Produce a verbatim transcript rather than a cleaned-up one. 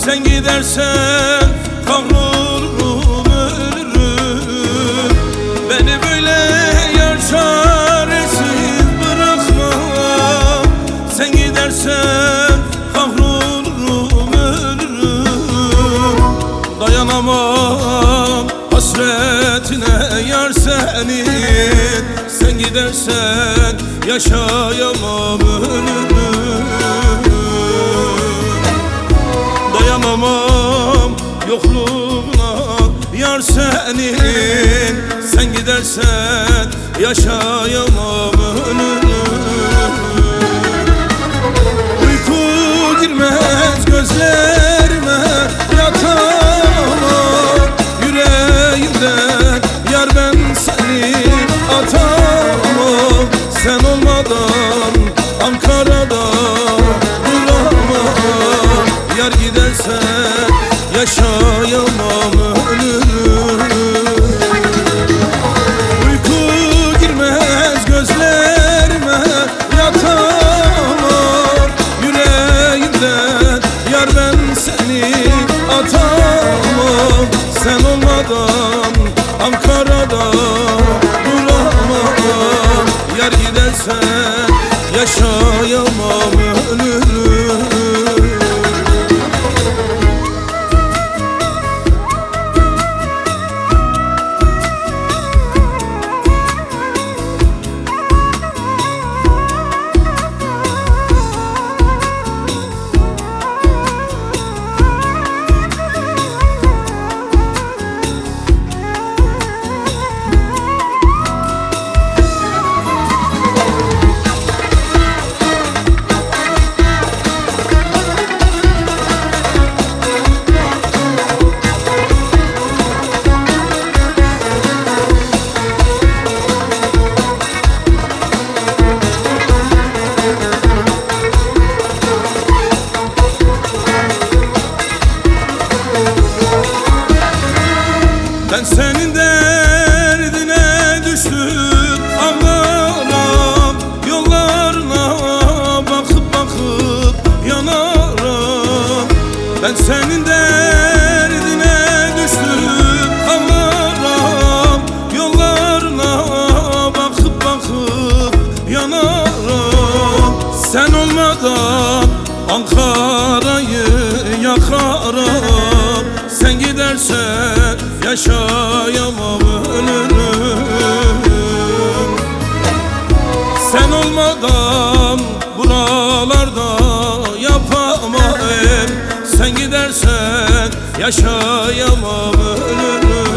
Sen gidersen kahrolurum, ölürüm. Beni böyle yar çaresiz bırakma. Sen gidersen kahrolurum, ölürüm. Dayanamam hasretine yar senin. Sen gidersen yaşayamam, ölürüm. Dayanamam yokluğuna yar senin. Sen gidersen yaşayamam, ölürüm. Uyku girmez gözlerime, yatamam yüreğimden. Yar ben seni atamam. Sen olmadan Ankara'da duramam. Yar gidersen yaşayamam, ölürüm. Uyku girmez gözlerime, yatamam yüreğimden. Yar ben seni atamam. Sen olmadan Ankara'da duramam. Yar gidersen yaşayamam, ölürüm. Ben senin derdine düştüm, ağlarım. Yollarına bakıp bakıp yanarım. Ben senin derdine düştüm, ağlarım. Yollarına bakıp bakıp yanarım. Sen olmadan Ankara'yı yakarım. Sen gidersen yaşayamam, ölürüm. Sen olmadan buralarda yapamam. Sen gidersen yaşayamam, ölürüm.